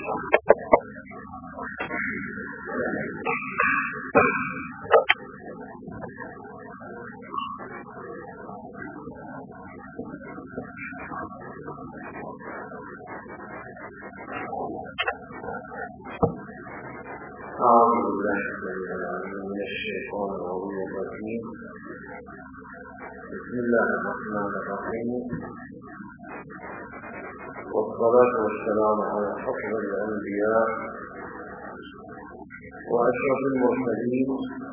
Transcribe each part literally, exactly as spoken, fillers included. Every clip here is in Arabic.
أعوذ بالله من الشيطان الرجيم. بسم الله الرحمن الرحيم، والصلاة والسلام على أفضل الأنبياء وأشرف المرسلين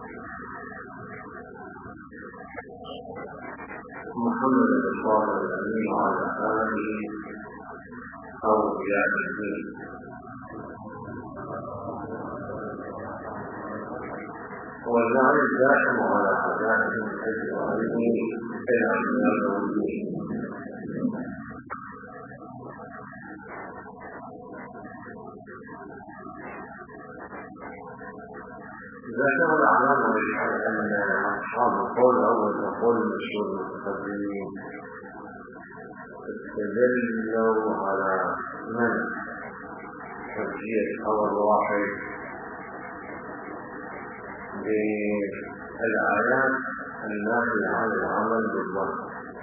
محمد الصادق الأمين وعلى آله أولياء الدين. وجعل الدائم على أعدائهم أجمعين إلى يوم الدين. ذكر العلامة أن أصحاب القول أول قول مشهور المتقدمين استدلوا على منع ترجيح خبر واحد بالآيات الناهية عن العمل بالظن.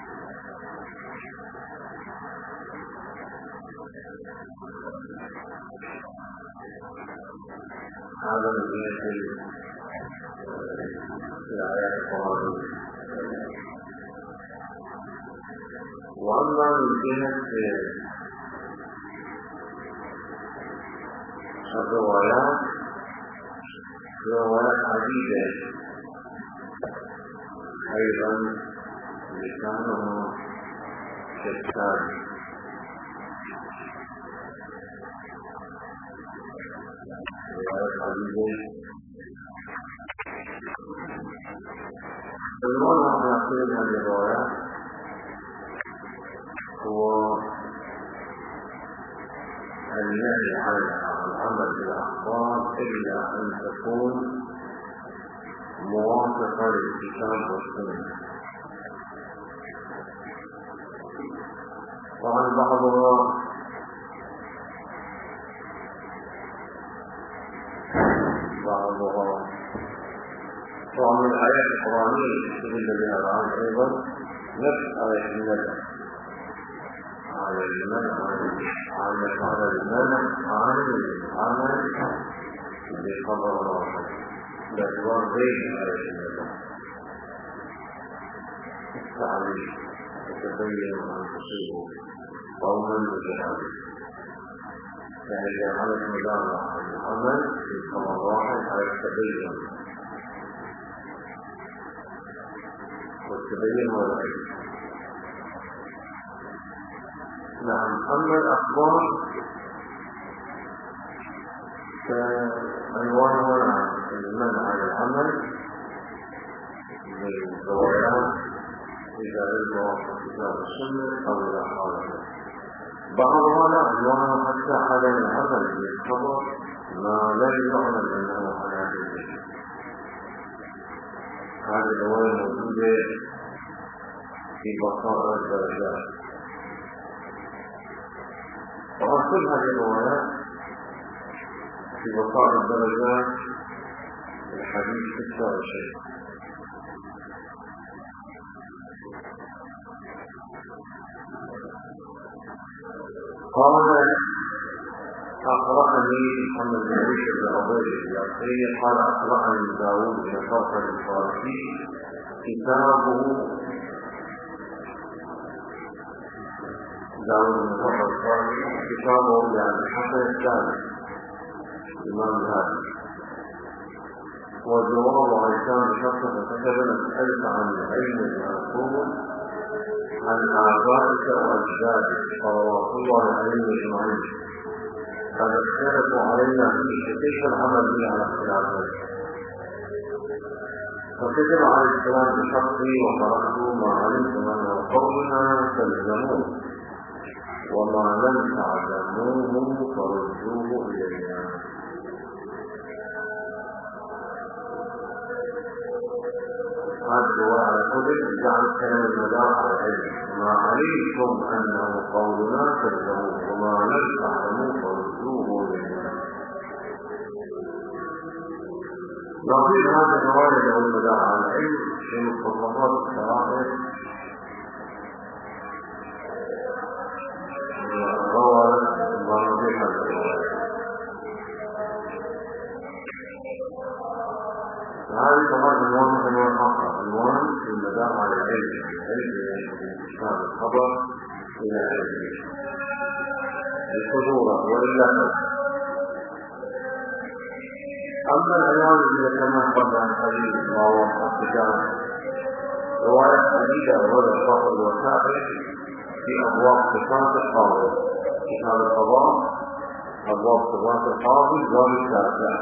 هذا من جهة الآيات القرآنية. وأما من جهة الروايات روايات عديدة أيضا لسانها شتان. روايات عديدة المعنى على كل هذه الروايات هو النهي عن العمل بالأخبار إلا أن تكون موافقة للكتاب والسنة. وعن بعضها بعضها وعن الآيات القرآنية يستدل بها الآن أيضا نفس آية الندى على المنع عن على المنع عن العمل بخبر واحد باعتبار غير آية الندى. التعليم يتبين أن تصيبه قوما بجهاله، يعني إذا عملت مدارة عن العمل بخبر واحد يتبين والتبين هو العلم. نعم. أما الأخبار فعنوانها المنع عن العمل بالروايات إذا لم يوافق كتاب السنة أو إذا خالفه. بعضها لا عنوانها حتى عدم العمل بالخبر ما لم يعلم أنه على ذلك. هذه الرواية موجودة في بقاء الدرجات. وعن كل هذه الروايات في بقاء الدرجات الحديث ستة وعشرين. قال أقرأني محمد بن بشر بن عبيد الياسري قال أقرأني داود بن فرقد الفارسي كتابه داود بن فرقد الفارسي كتابه يعني الحسن الثاني الإمام الهادي. والجواب عيسان بشخص فكتب نسألك عن العلم المأثور عن آبائك وأجدادك صلوات الله عليهم أجمعين. قد اختلفوا علينا في كيف العمل به على اختلافه. فكتب عليه السلام بشخصي وقرأت ما علمتم أنه قولنا تلزموه وما لم تعلموه فردوه إلينا. هذا الرواية على كتب جعل كلام المدار على العلم. ما علمتم أنه قولنا تلزموه وما لم تعلموه فردوه إلينا. نظير هذا الرواية له المدار على العلم في مختصرات الشرائع روى نظير هذا الرواية. هذه طبعا عنوان عنوان آخر، عنوان في المدار على العلم، العلم من انتشار الخبر إلى علم الصدورة واللفظ. أما العنوان الذي كما قبل عن حديث ما هو الكتاب رواية حديثة ولا صاحب الوسائل في أبواب صفات القاضي، كتاب القضاء أبواب صفات القاضي باب التاسع،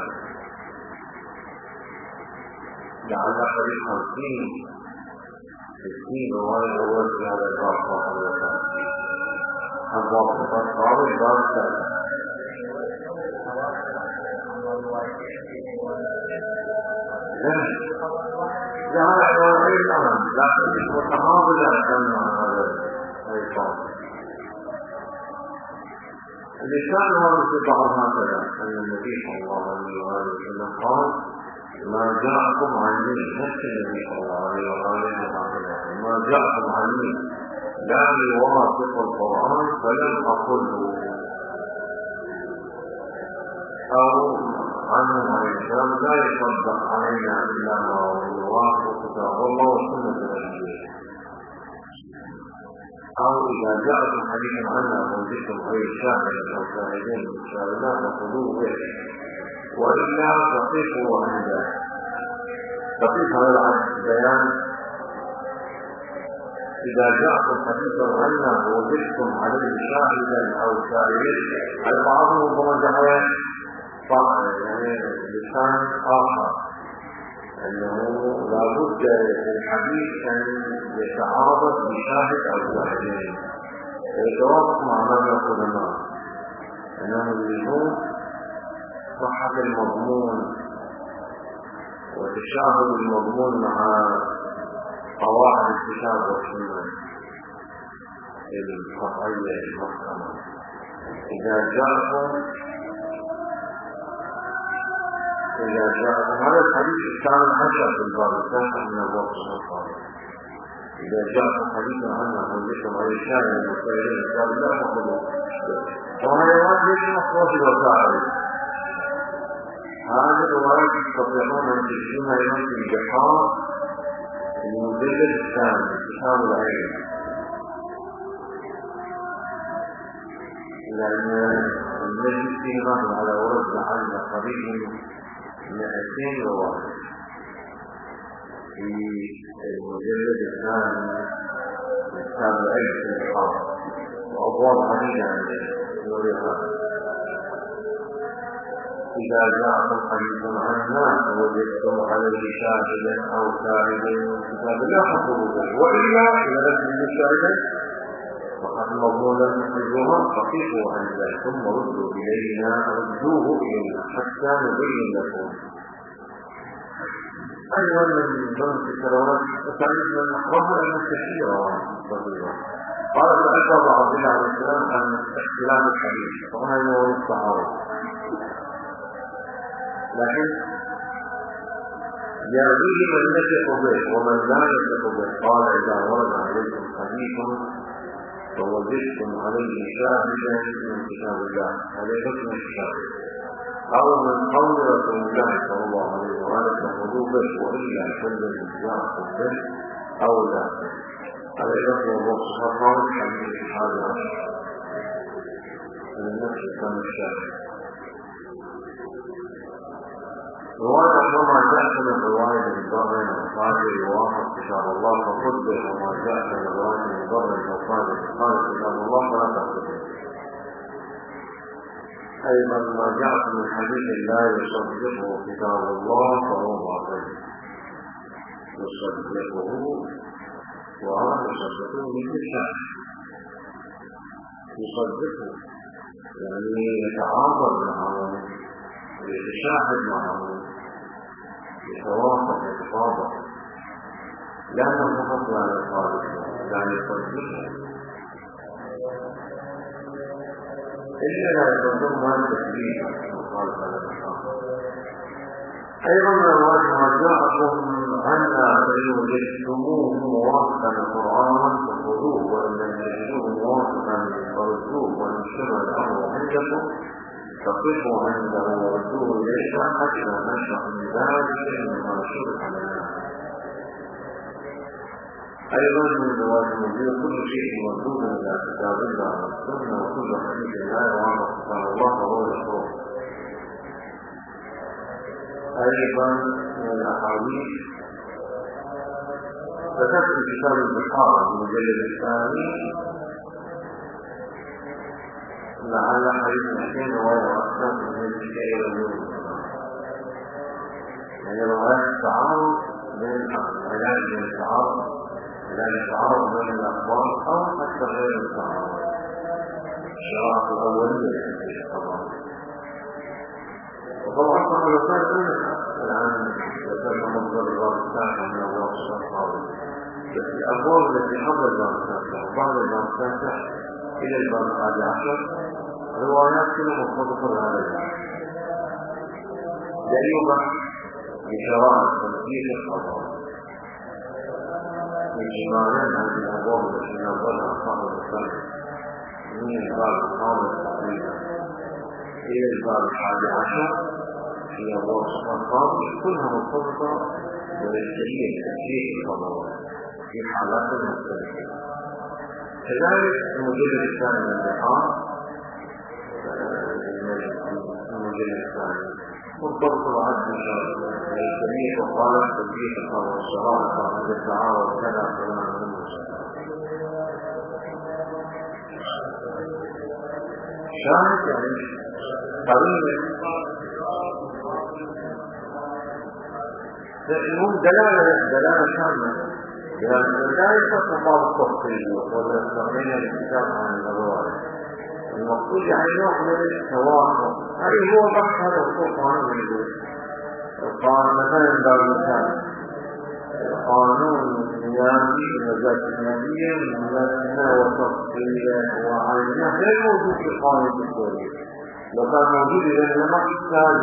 لعل حديث خمسين ستين رواية أول في هذا الباب صاحب الوسائل أبواب صفات القاضي باب التاسع. لا لا هذا غير الأمر، لكن متحاضر لا يتكلم عن هذا الإطلاق. اللسان هذا في بعض هكذا أن النبي صلى الله عليه وسلم قال ما جاءكم عني، نفس النبي صلى الله عليه وسلم ما جاءكم عني لا يوافق القرآن فلن أقله، أو عنه عليه السلام لا يصدق علينا إلا ما يوافق كتاب الله وسنة رسوله، أو إذا جاءكم حديث عنا وجدتم غير شاهد أو شاهدين من شاهدات فخذوه به، وإلا فقفوا عنده. فقف هذا البيان إذا جاءكم حديث عنا ووجدتم عليه شاهدا أو شاهدين، البعض ربما جعل يعني لسان آخر أنه لا بد للحديث أن يتعارض بشاهد أو شاهدين، يتوافق مع ماذا العلماء أنهم يريدون صحة المضمون وتشابه المضمون مع قواعد الكتاب والسنة القطعية المحكمة. إذا جاءكم إذا جاءكم هذا الحديث كان الحشر في الباب التاسع من أبواب الصفات، إذا جاءكم حديث عنه وجدتم غير شاهد وخيرين الكتاب لا تأخذوه. وهذا الرواية ليس مخصوص الوسائل، هذه الرواية تستطيعون أن تجدونها أيضا في البحار المجلد الثاني كتاب العلم، لأن المجلس فيه نظر على ورد لعل قريب مئتين رواية في المجلد الثاني من كتاب العلم في البحار، وأبواب عديدة عن نورها. إذا جاءكم حديث عنا ووجدتم عليه شاهدا أو شاهدا من كتاب لا تأخذوه به، وإلا إذا لم تجدوا شاهدا فقد مضمونا تخرجوها فقفوا عنده ثم ردوا إلينا ردوه إلينا حتى نبين لكم. أيضا من ضمن الكروات وتعلمنا نحرها أن كثيرة صغيرة. قال سألت أبو عبد الله عليه السلام عن اختلاف الحديث وهذا هو التعارض، لكن يرضيه من يثق به ومن لا يثق به. قال إذا ورد عليكم حديث فوجدتم عليه شاهدا من كتاب الله، هذا حكم الشاهد، أو من قول رسول الله صلى الله عليه وسلم فخذوه به، وإلا فالذي جاءكم به أو لا. هذا يذكر الله سبحانه حديث هذا من نفس كم الشاهد. رواية وما جاءت من رواية الضر والصادر يوافق كتاب الله فخذ به، وما جاءت من رواية الضر والصادر قال كتاب الله فلا تأخذ به. أيضا ما جاءت من حديث لا يصدقه كتاب الله فهو باطل، يصدقه ويصدقه مثل الشاهد، يصدقه يعني يتعاضد معه ويتشاهد معه يتوافق يتطابق، لا نفقط على الخالق لا يصدقه إلا لا يصدق ما التكليف وقال على الخالق. أيضا ما جاءكم أن إن وجدتموه موافقا قرآنا فخذوه وإن لم تجدوه موافقا فردوه وإن شبه الأمر عندكم فقفوا عنده وردوه إليك حتى نشأ من ذلك مما شرع لنا. أيضا من زواج المدير كل شيء مردود إلى كتاب الله والسنة وكل حديث لا يوافق كتاب الله وهو الحروف. أيضا من الأحاديث ذكرت كتاب البحار المجلد الثاني لعل حديث حسين وهو أكثر من الشيء واليوم، يعني روايات التعارض بين العلاج بين التعارض علاج التعارض بين الأخبار أو حتى غير التعارض الشرائع الأولية طبعا. وطبعا صار الرسائل كلها الآن ذكرنا مصدر الباب التاسع من أبواب الشرطة، بس الأبواب التي قبل الباب التاسع وبعد الباب التاسع إلى الباب الحادي عشر روايات كلها مرتبطة بهذا الباب، دليل بشرائع تنفيذ القضاء إجمالا هذه الأبواب التي نظرها صاحب الرسائل من الباب الخامس تقريبا إلى الباب الحادي عشر في أبواب الصفات كلها مرتبطة بالتشريع تشريع القضاء في حالات مختلفة. كذلك المجلد الثاني من البحار المجلد الثاني مرتبط بعد التشريع وقال تشريع القضاء والشرائع والدعاء وكذا كلام من شاهد يعني قريب المهم دلالة دلالة شاملة، يعني لا يستطيع بعض التفصيل ولا يستطيع الكتاب عن الرواية. المقصود يعني نوع من التواصل، هذا هو بحث هذا القانون اللي يقول القانون مثلا دار المثال قانون نيابي وزارة النيابية مثنى وتفصيلية وعينية غير موجود في القانون الدستوري. لو كان موجود إذا لما يحتاج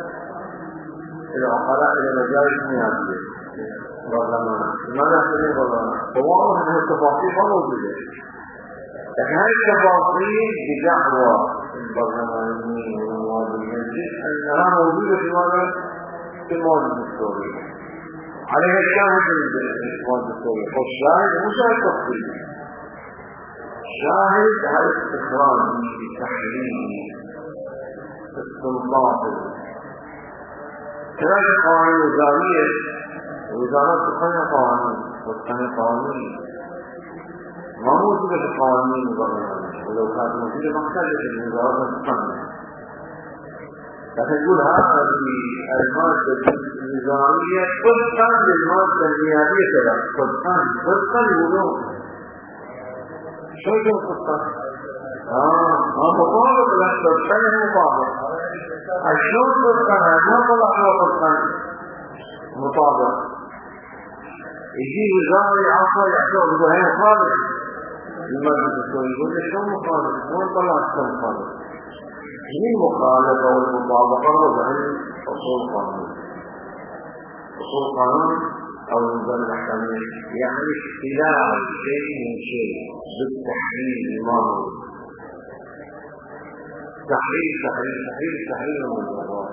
العقلاء إلى مجالس نيابية برلمان، لماذا يحتاج برلمان؟ هو أنه التفاصيل ما موجودة، لكن هذه التفاصيل بدعوى البرلمانيين والنواب المجلس أنها موجودة في ماذا؟ في المواد الدستورية. عليها الشاهد من المواد الدستورية، والشاهد مش هذا التفصيل، شاهد على الاستخراج بالتحليل السلطات. كذلك القوانين الوزارية الوزارات تقنن قوانين وتقنن قوانين ما موجودة في القوانين البرلمانية، ولو كانت موجودة ما احتاجت الوزارات تقنن. لكن يقول هذه المادة الوزارية طبقا للمادة النيابية كذا طبقا طبقا يقولون شو يقول طبقا؟ اه ما مطابق لا طبقا مطابق الشون طبقا ما طلع هو طبقا مطابق. يجي وزاري عصا يحتوى يقول هي مطابق المادة الدستورية يقول لك شو مطابق؟ وين طلعت شو مطابق؟ هي المخالفة والمطابقة وضعين أصول قانون. أصول قانون أو نظام الأحكامية يعني اختلاع شيء من شيء بالتحليل الماضي، تحليل تحليل تحليل تحليل الموضوعات.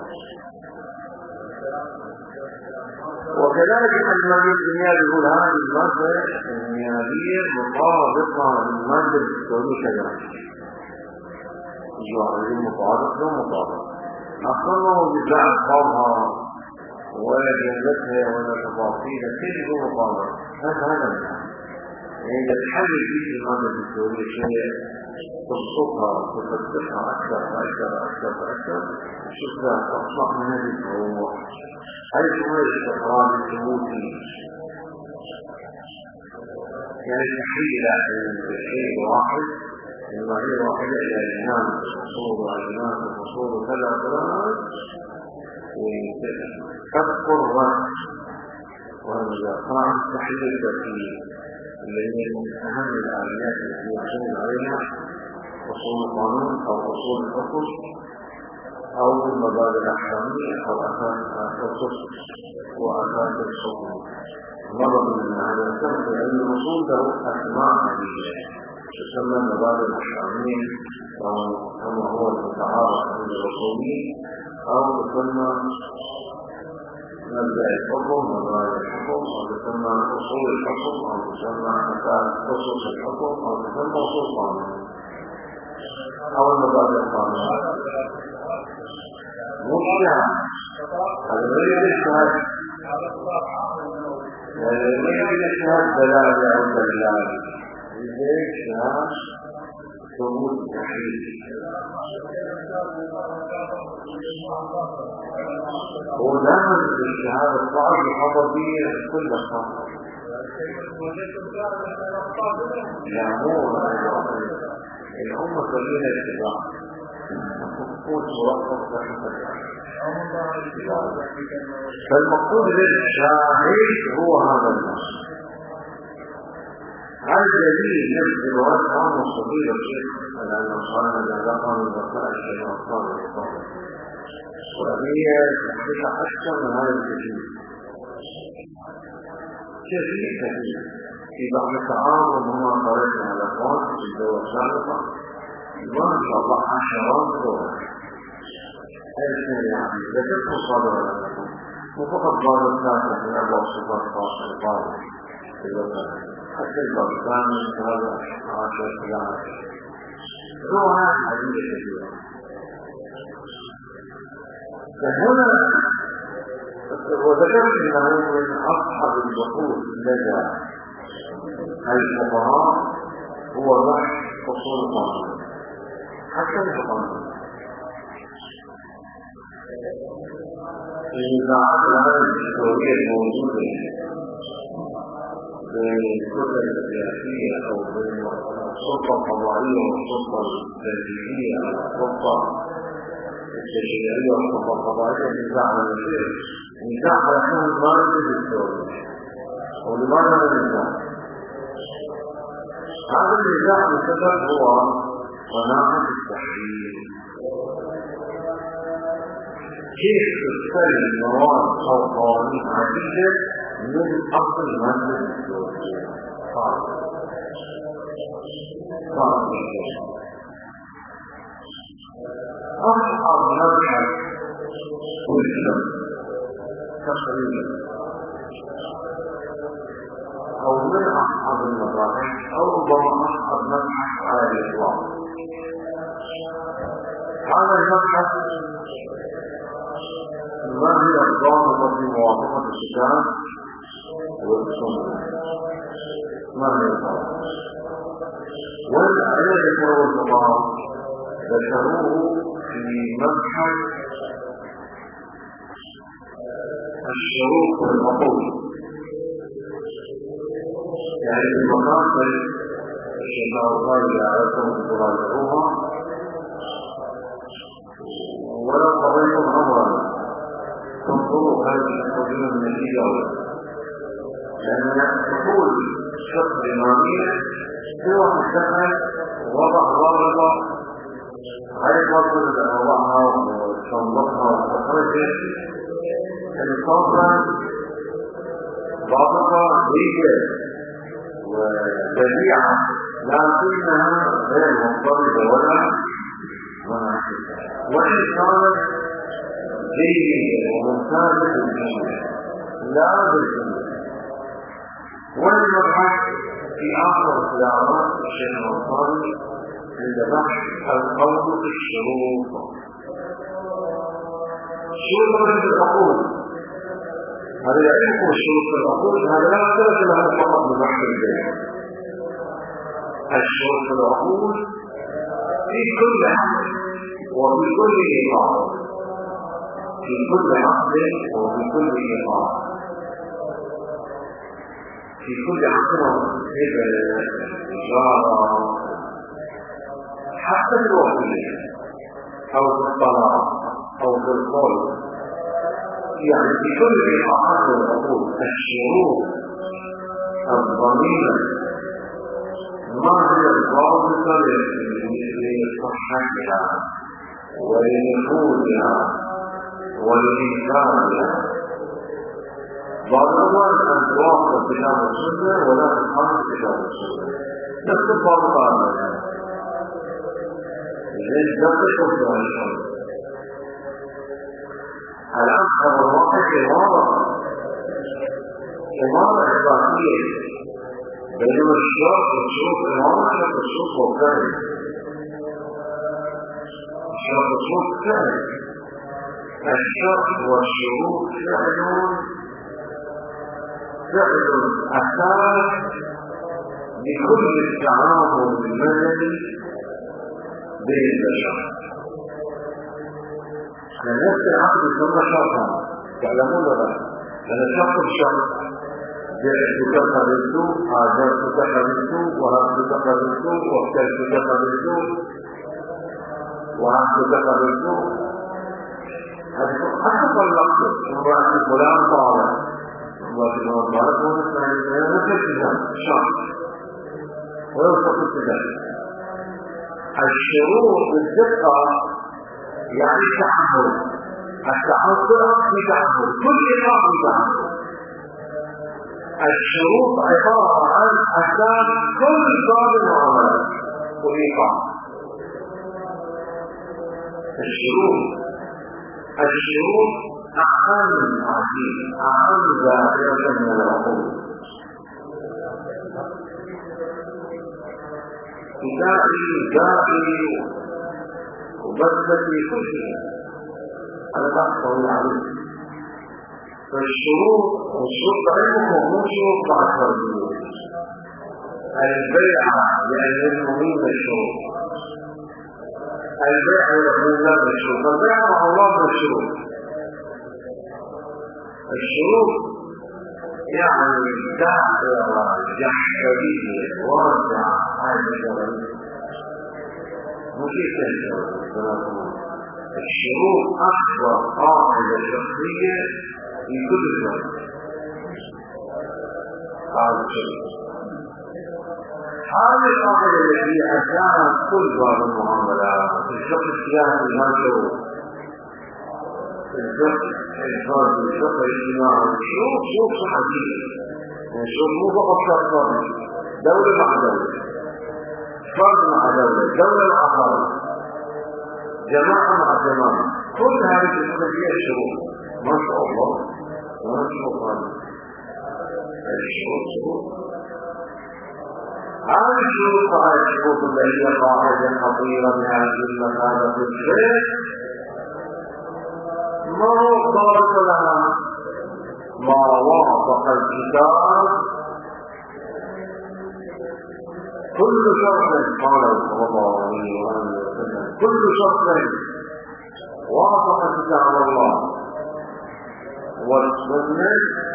وكذلك المادة النيابية يقول هذه المادة النيابية مطابقة للمادة الدستورية كذلك. الجواري مطابق لا مطابق أصلا وجداء أصحابها ولا جملتها ولا تفاصيلها كله مطابق. هذا هذا يعني إذا تحلل فيه المادة الدستورية شيء تبسطها تفتحها أكثر فأكثر أكثر فأكثر شوفها تصلح من هذه الأمور. هذه هو الاستقرار الثبوتي، يعني تحليل الشيء واحد المعايير واحدة إلى الإمام الفصول والإمام الفصول وكذا كذا وتذكر وهذا طبعا تحليل الترتيب الذي من أهم الآليات التي يحصل عليها أصول القانون أو أصول الحكم أو المبادئ الأحكامية أو أساس الأسس وأساس الحكم. مرة من هذا السبب لأن الأصول له أسماء عديدة تسمى المبادئ الأحكامية أو كما هو المتعارف عند الأصوليين، أو تسمى مبدأ الحكم مبادئ الحكم، أو تسمى أصول الحكم، أو تسمى أسس الحكم، أو تسمى أصول القانون أو المبادئ القانونية. مشتهى هذا غير الاجتهاد، غير الاجتهاد دلالة أو دلالة، غير الاجتهاد ثبوت التحريف. هو دائما الاجتهاد الصعب يحضر به كل الخطأ. لا مو الأمة كلها اتباع تكون مرخص لحفظ. فالمقصود للشاهد هو هذا النص. هذا الذي يجب الواسعة والصغير الشيخ لأن صارنا لذاقا من بقاء الشيخ الصالح الصالح، وهي تحقيق أكثر من هذا الكثير كثير كثير في بعض التعارض وهما قرأتنا على الأخوان في الدولة السابقة ما شاء الله عشرات دول. هذا يعني ذكرت الصادرة لكم وفقط بعض الثالثة من أبواب صفات خاصة القاضي في الوطن حتى الباب الثاني هذا عشر إلى عشر نوعات عديدة كثيرة. فهنا وذكرت أنه من أصحاب البحوث لدى الفقهاء هو بحث أصول القانون حتى القانون. النزاعات العالم الدولية الموجودة بين الكتل السياسية أو بين السلطة القضائية والسلطة التنفيذية أو السلطة التشريعية والسلطة القضائية نزاع المشير نزاع على أنه الماركة الدولية. ولماذا النزاع؟ هذا النزاع بسبب هو صناعة التحرير. كيف تستلم مواد أو قوانين عديدة من أصل المادة الدولية؟ صعب صعب جدا. أصعب مبحث وجد تقريبا أو من أصعب المباحث أو ربما أصعب مبحث على الإطلاق. هذا المبحث ما هي الضابطة في موافقة الكتاب والسنة؟ ما هي الضابطة؟ والآيات ذكروا الفقهاء ذكروه في مبحث الشروط والعقود، يعني في المقاصد الشيخ الله يعرفهم تراجعوها ولو قضيتم أمرا تنظروا هذه القضية النتيجة، لأن حصول شخص إمامية هو مستقل وضع ضابطة غير مصر وضعها وتنظرها وتخرجها الصوبة ضابطة جيدة وبديعة لكنها غير مضطردة ولا مناسبة، وإن كانت جيدة وممتازة بالجملة لا بالجملة. والمبحث في آخر اختيارات الشيخ الأنصاري عند بحث القول في الشروط. شروط العقول هذا يعرفه شروط العقول، هذا لا يختلف له فقط ببحث البيع. الشروط العقول في كل عقد وفي كل إيقاع، في كل عقد وفي كل إيقاع، في كل عقد هبة إجارة حتى الوحية أو في الطلاق أو في الخلق، يعني في كل إيقاعات العقود الشروط الضمينة ما هي الضابطة لصحتها ولنفوذها ولإنكارها. ضرورا أن توافق كتاب السنة ولا تخالف كتاب السنة. نفس الضرورة لذلك لا تشوف بها الشر. الآن هذا الواقع إمارة إمارة إضافية، بينما الشرط والشروط إمارة شرط الشروط والفعل. الشرط والشروط فعل، الشرط والشروط فعل فعل أساس لكل التعامل المدني بين البشر. نفس العقد يسمى شرطا، تعلمون ولا؟ لأن شرط الشرط جئتك قبلت، هاجرتك قبلت، وهبتك قبلت، واخترتك قبلت، وهبتك قبلت. هذا حسب اللقب. امرأة فلان طالب، امرأة فلان طالب ونسمع الإنسان نفسها شرط ويوصف ذلك. الشروط بالدقة يعني التعامل. التعامل في تعامل، كل إقامة في تعامل. الشروط عبارة عن أساس كل باب المعاملات والإقامة. الشروط الشروط أهم عزيز أهم ذاكرة من العقول. كتابي داخلي وبثتي كل شيء أنا بحثه عليه. فالشروط والشروط علمكم مو شروط بعشر الشروط. البيع لأن المؤمن الشروط، البيع يقول لا بالشروط، البيع مع الله بالشروط. الشروط يعني دائرة جحدية واسعة عالية مفيد الشروط. الشروط أكبر قاعدة شخصية في كل شيء. قاعدة الشروط هذه القاعدة التي أساس كل باب المعاملات. الشق السياسي ما شروط، الشق الفردي، الشق الاجتماعي، شروط شروط صحية. الشروط مو فقط شرط دولة مع دولة، فرد مع دولة، دولة مع فرد، جماعة مع جماعة، كل هذه الأشياء شروط. ما شاء الله ما شاء الله الشروط شروط. هذه الشروط على الشروط التي هي قاعدة خطيرة من هذه المسألة في الشيء ما ضابط لها ما وافق الكتاب. كل شرط قال صلى الله عليه وسلم كل شرط وافق كتاب الله والسنة.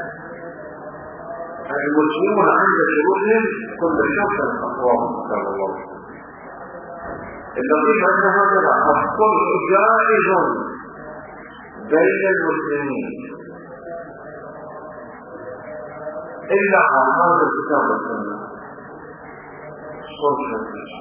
المسلمون عند شروطهم كل شرط وافق كتاب الله. الدقيق أن هذا الصلح جائز بين المسلمين إلا على هذا الكتاب والسنة. صلح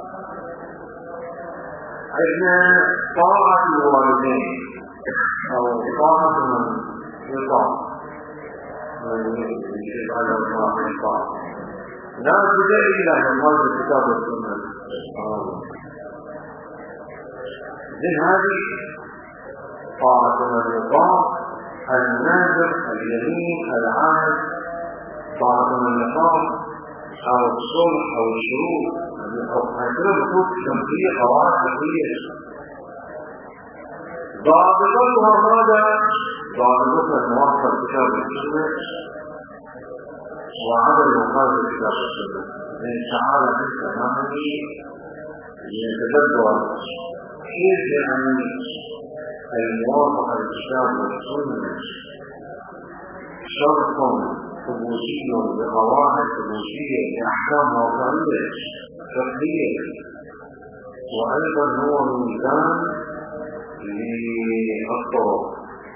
عندنا طاعة الوالدين أو طاعة من يطاع من يفعل الله يطاع لا بد إلا من هذا الكتاب والسنة. من هذه طاعة من يطاع الناظر اليمين العهد، طاعة من يطاع أو الصلح أو الشروط أو هكذا بطوط شمسية قواعد شمسية ضابطتها ماذا؟ ضابطتها الموافقة الكتاب والسنة وعدم مخالفة الكتاب والسنة. من تعالى في السماء يتدبر كيف يعني الموافقة للكتاب والسنة شرط ثبوتي بقواعد ثبوتية بأحكام واقعية فقهية، وأيضا هو ميزان للطرق.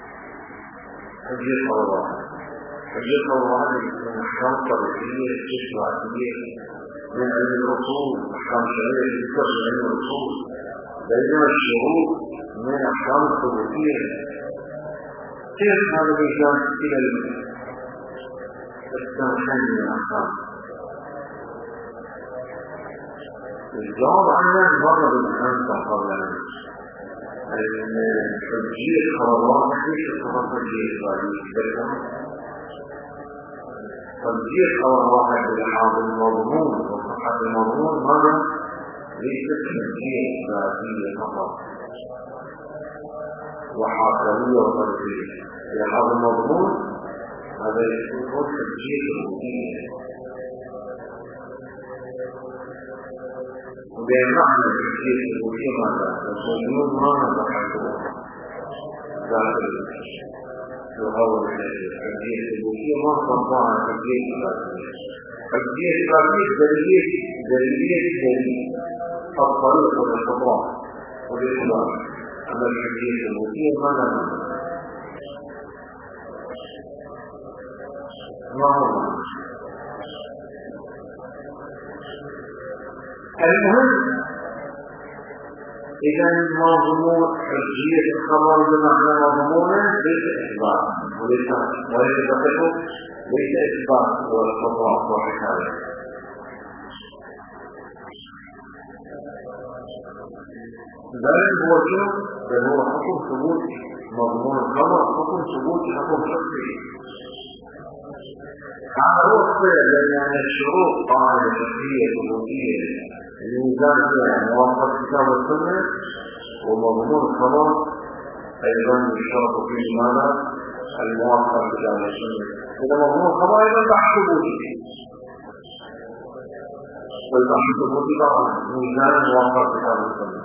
حجية الله حجية الله من أحكام طريقية استشفاعية من علم الأصول، أحكام شرعية ذكر علم الأصول. بينما الشروط من الأحكام الثبوتية كيف هذا الإيجاد إلى التوحيد من الأحكام؟ الجواب عنها مر بالأمس قبل أن تسجيل قرارات ليس فقط تسجيل إجباري تسجيل قرارات بالحاض المضمون وصحة المضمون مرة ليس تسجيل إجباري فقط وحاكمية وتربية بالحاض المضمون هذا يكون تسجيل روتيني وبمعنى التسجيل الروتيني ماذا؟ المضمون ماذا بحثه داخل يحول التسجيل الروتيني ما صنع تسجيل إجباري تسجيل إجباري دليل دليل دليل الطريق والخطوات والإخلاص أما التسجيل الروتيني ماذا؟ ما هو المهم إذا مضمون حجية الخبر بمعنى مضمونه ليس إثبات وليس وليس دقيقه ليس إثبات والخطوات والحكاية ذلك هو شيء بل هو حكم ثبوت مضمون الخبر حكم ثبوت حكم شخصي هذا هو الصيغ لأن الشروط قاعدة فقهية ثبوتية الميزان فيها موافقة كتاب السنة ومضمون الخبر أيضا يشترط فيه ماذا؟ الموافقة كتاب السنة إذا مضمون الخبر أيضا بحث ثبوتي والبحث ثبوتي طبعا ميزان موافقة كتاب السنة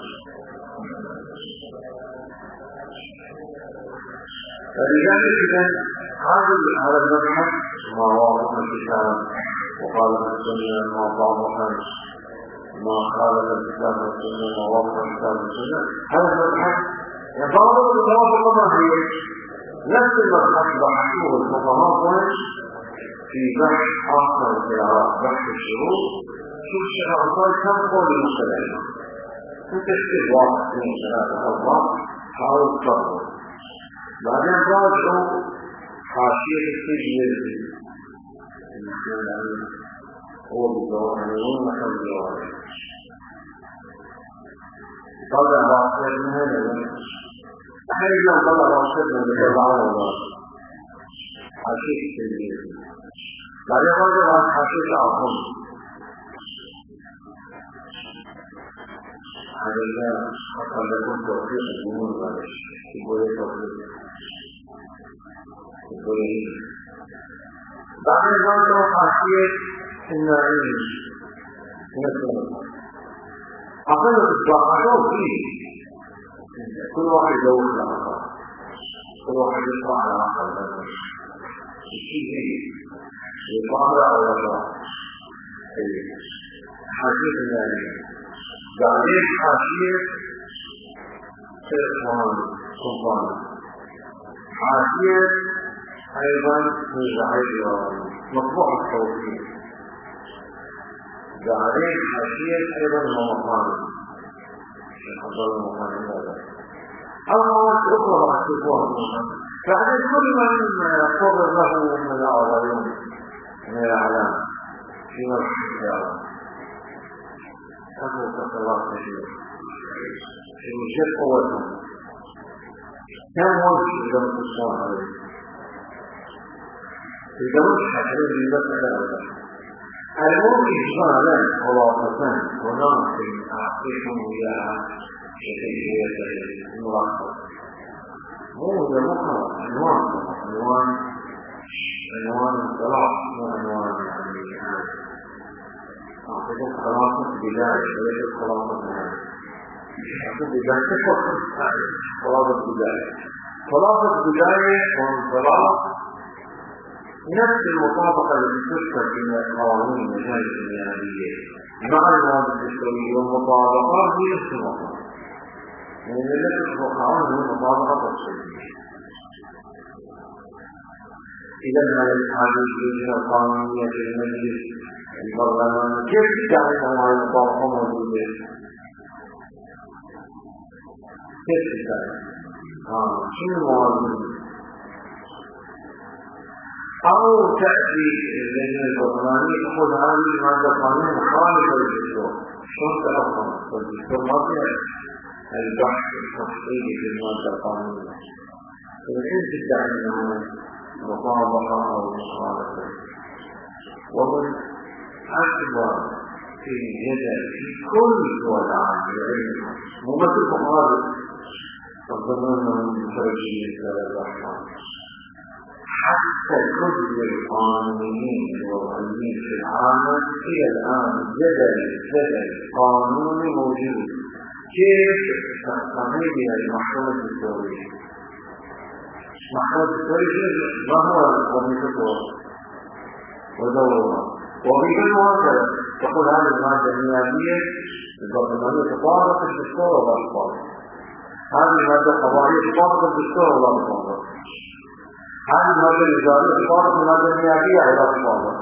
فلذلك إذا هذا المبحث ما وافق الكتاب وخالف السنة ما طابق ما خالف الكتاب والسنة ما وافق الكتاب والسنة هذا المبحث يطابق الموافقة ما هي نفس المبحث بحثوه الفقهاء في بحث آخر في بحث الشروط شوف الشيخ الأنصاري كم قول المختلفين وتشكيل واحد من ثلاثة أربعة حاول تطبق بعدين راجعوا حاشية السجن هو بالجوانين وحل الجوانين طلع راسل من هنا أحيانا طلع راسل من الجوانين الله حاشية السجن بعدين راجعوا عن حاشية العظم هذا أقل لكم توفيق الجمهور بارش يقول توفيق يقول بعد ذلك حاشية النعيم مثلا أقل إطلاقاته فيه كل واحد يدور الآخر كل واحد يطلع على الآخر الشيء فيه يطلع على الآخر حاشية النعيم بعدين حاشية إخوان سلطان حاشية أيضا مزعج مطبوع التوفيق بعدين حاشية أيضا المطبوع الشيخ عبد الله المطبوع هذا أما أخرى بحثوها بعدين كل من صدر له من الأعظم من الأعلام في مرحلة الأعلام هذا التصرف كثير في وجه قوتهم كم وجه لم تصنع عليه إذا وجه حديث المسألة الموت إجمالا خلاصة هناك أعطيكم إياها شكلية المراقبة مو هي مقرأ عنوان عنوان عنوان الصلاة مو عنوان يعني أعطيكم خلاصة بداية وليس خلاصة نهاية أعطيكم بداية خلاصة بداية خلاصة بداية وانطلاق نفس المطابقة التي تذكر في قوانين المجالس الميادية مع المواد التشريعية والمطابقات هي نفس المطابقة يعني التي تتوقعون هي مطابقة تشريعية إذا هذا الحديث يوجد القانونية في المجلس البرلمان كيف تعرف أنها المطابقة موجودة؟ كيف تتعلم؟ آه شنو الموازين؟ أو تأتي اللجنة البرلمانية تقول هذه المادة القانونية مخالفة للدستور، شلون تفهم؟ الدستور ما فيها البحث التفصيلي في المادة القانونية، فكيف تدعي أنها مطابقة أو مخالفة؟ ومن أكبر في جدل في كل دول العالم مو بس المقابل الضمان المترجمين للرحمن، حتى كل القانونيين الوضعيين في العالم إلى الآن جدل جدل قانوني موجود كيف تستخدم المحكمة الدستورية. المحكمة الدستورية ما هو وظيفته ودورها؟ وظيفته هكذا تقول هذه المادة النيابية البرلمانية تطابق الدستور ولا تطابق، هذه المادة القضائية تطابق الدستور ولا تطابق، هذه المادة الإدارية تطابق المادة النيابية ولا تطابق.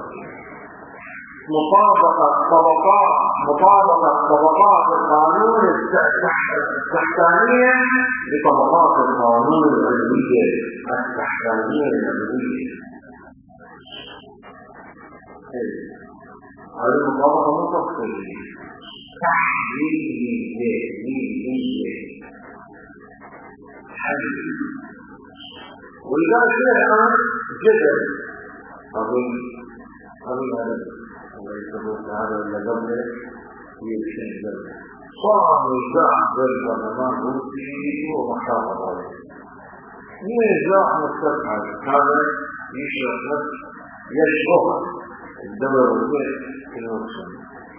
مطابقة طبقات مطابقة طبقات القانون التحتانية لطبقات القانون العلمية التحتانية العلمية. هذه المطابقة متفصلة تحليلية تحليلية حليلية. ولذلك الآن جدل أظن أظن هذا الله يسمونه هذا اللي قبله يمشي قبله صار نزاع بين البرلمان الروسي ومحافظ عليه. نزاع مستقبل هذا يشرح يشرح الدولة الروسية في الوطن.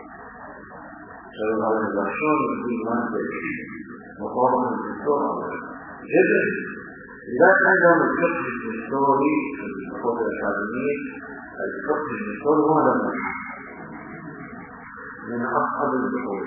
فهذا البحثون في منطقة مقاومة الدستور جدل. لذلك عندهم الفقه الدستوري في الحقوق الأكاديمية، الفقه الدستوري هو هذا المبحث من أصعب البحوث،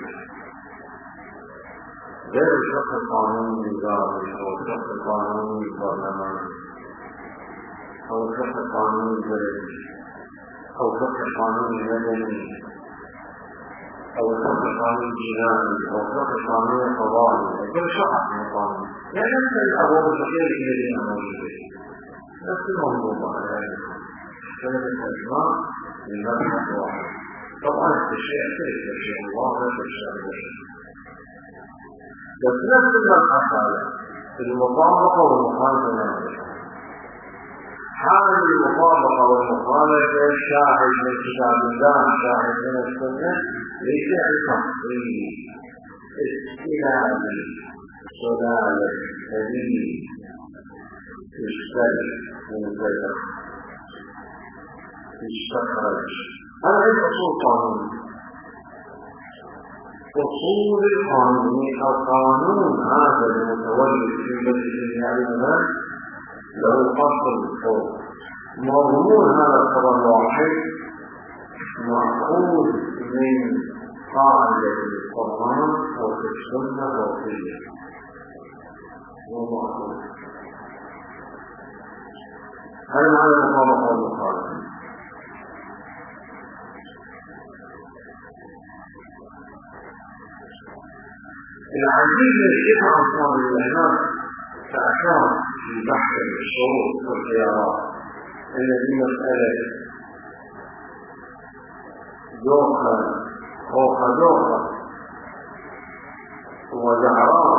غير الفقه القانوني الإداري أو الفقه القانوني البرلماني أو الفقه القانوني البلدي أو الفقه القانوني المدني أو الفقه القانوني الجنائي أو الفقه القانوني القضائي، كل شرح من القانون يعني نفس الأبواب الفقهية الذين موجودين، نفس الموضوع على سنة الإجماع من مبحث واحد. طبعا التشريع يختلف تشريع الله غير تشريع البشر، بس نفس المبحث هذا في المطابقة والمخالفة للبشر. هذه المطابقة والمخالفة شاهد من كتاب الله شاهد من السنة لفعل تفصيلي استلالي سلالة سليم تشتري من البشر تستخرج. هذا هي أصول قانون. أصول القانون أو قانون هذا المتولد في مجلس النيابة له أصل فوق. مضمون هذا الخبر الواحد مأخوذ من قاعدة القرآن أو في السنة الوصية ومأخوذ. هذا معنى المطابقة والمخالفة. العديد من الشيخ أنصار الإعلام فأشار في بحث الشروط والخيارات الذي مسألة دوخة خوخة دوخة وزعران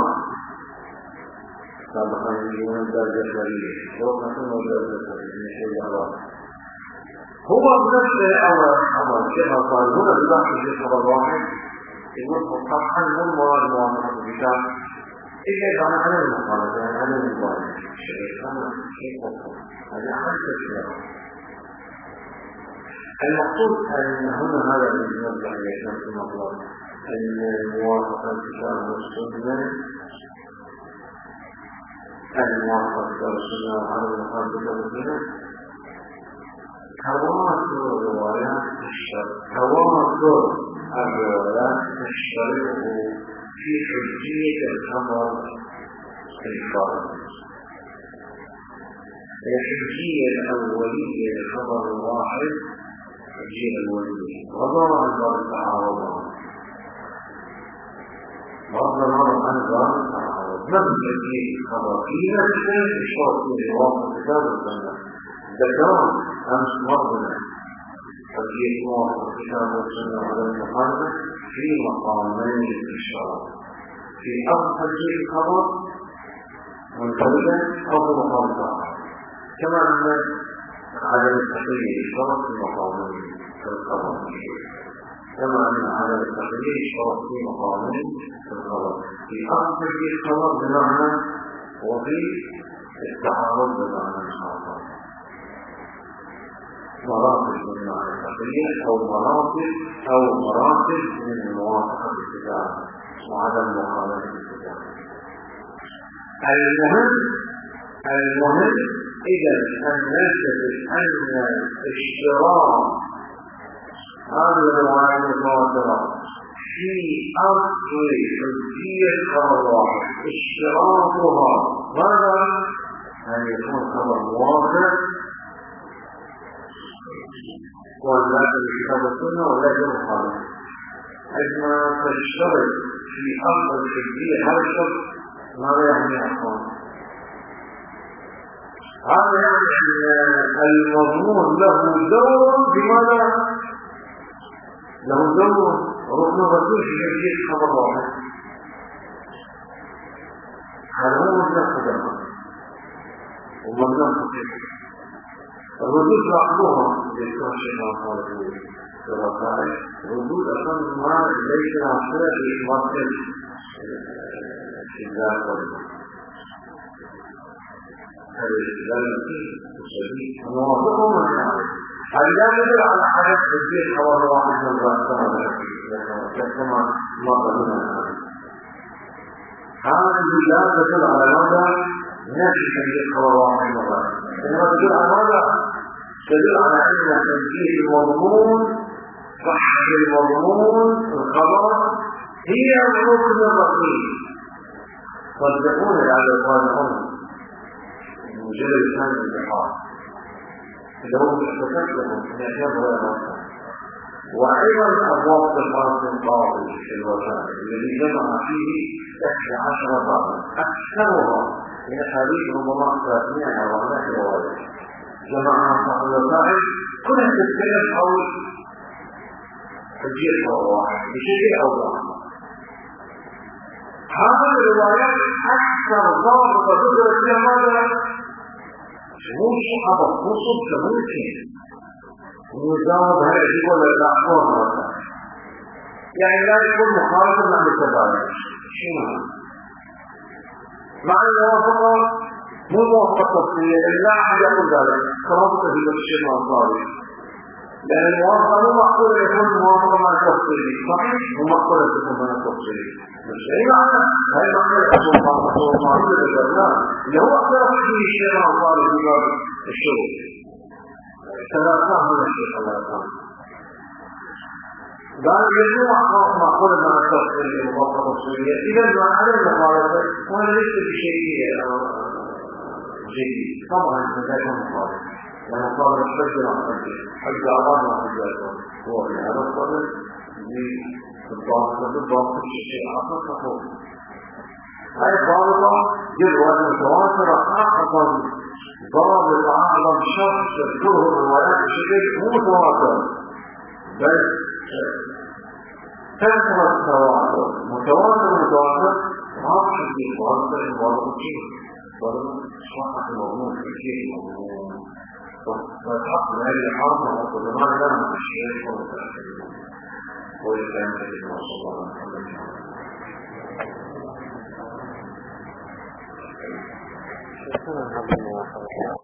سابقا يجيون الدرجة الشرية دوخة وزعران من شيء الله هو بنفسه أول أول شيخ أنصار هنا ببحث الشيخ الواحد يقول طبعا مو المواد موافقة الكتاب إذا كان على المخالفة على المخالفة شيء كان شيء أخر هذا أحد الأشياء. المقصود أن هنا هذا الذي نرجع إليه نفس المطلب أن موافقة الكتاب والسنة أن موافقة الكتاب والسنة على المخالفة والسنة تواتر الروايات الشرع تواتر الروايات تشترط في حجية الخبر الفارغ. الحجية الأولية للخبر الواحد حجية الأولية غضر عن باب التعارض غضر عن باب التعارض نفس الشيء الخبر في نفسه الشرط في الواقع كتاب السنة ذكران أمس مرضنا فالشيء موافق كتاب السنة على المقارنة في مقامين الشرط في أصل شيء الخبر منفردا أو مخالفة كما أن عدم التحليل الشرط في مقامين الخبر كما أن عدم التحليل الشرط في مقامين الخبر في أصل شيء الخبر بمعنى وفي التعارض بمعنى الخبر مراتب من معنى التحليل أو مراتب أو مراتب من الموافقة الاتجاه وعدم مخالفة الاتجاه. المهم المهم إذا أن نثبت أن الاشتراط هذه الرواية المتواترة في أصل حجية خبر واحد اشتراطها ماذا؟ أن يكون خبر واحد ولا الكتاب السنة ولا المخالفة. عندما تشترط في أصل الحجية هذا الشرط ماذا يعني أخوان؟ هذا يعني أن المضمون له دور بماذا؟ له دور ركن الرسول في حجية خبر واحد. هذا هو مبنى خبر ومبنى خبر الردود بعضها يذكر الشيخ الصالح في الرسائل ردود أصلا ما ليس ناصرة لإثبات الشداد والمعنى هذا الشداد الشديد موافقه من يعرف هل لا يدل على حدث حجية خبر واحد من الرسائل كما مر بنا هذه لا تدل على ماذا نفي حجية خبر واحد من الرسائل إنما تدل على ماذا تدل على أن تنفيذ المضمون صحة المضمون الخبر هي الركن الرئيسي صدقون على القادمون المجلد الثاني من البحار إذا هو مستكلم من أشياء غير مصر وأيضا أبواب الفرس القاضي في الوسائل الذي جمع فيه إحدى عشر بابا أكثرها من حديث ربما ثلاثمائة أو أربعمائة رواية جماعة صاحب الوسائل كلها تتكلم حول حجية واحد بشيء أو بآخر. هذه الروايات أكثر ضابطة تدرك فيها ماذا؟ مش خبر مو صدق ممكن ويجاوب هذا يقول لا أخبر مرة يعني لا يكون مخالفا مع التبادل شنو؟ مع الموافقة مو موافقة تفصيلية لا أحد يقول ذلك كرامة في الشيخ الأنصاري لأن الموافقة مو معقولة يكون موافقة مع التفصيلي صحيح مو معقولة تكون مع التفصيلي مش أي معنى هاي معنى يكون معقولة للجرنان اللي هو أكثر فيه الشيخ الأنصاري في باب الشغل ثلاثة من الشيخ الأنصاري قال يجب معقولة مع التفصيلي الموافقة التفصيلية إذا ما على المخالفة وأنا ليس بشيء جديد طبعا ذلك مخالف لأنه قال الحج عن حج حج أعضاء عن حجاته هو في هذا الصدر بالضابط بالضابط الشيء آخر خطوط هاي الضابطة جدوى المتواترة خاصة ضابط أعظم شخص تذكره الروايات بشكل مو متواتر بل كثرة التواتر متواتر متواتر راح في متواتر متواتر ولم صحة المضمون في شيء المضمون فالحق لهذه الحرمة والقدمان لنا في الشيء والتأكيد وإسلام الذي وصل الله عليه وسلم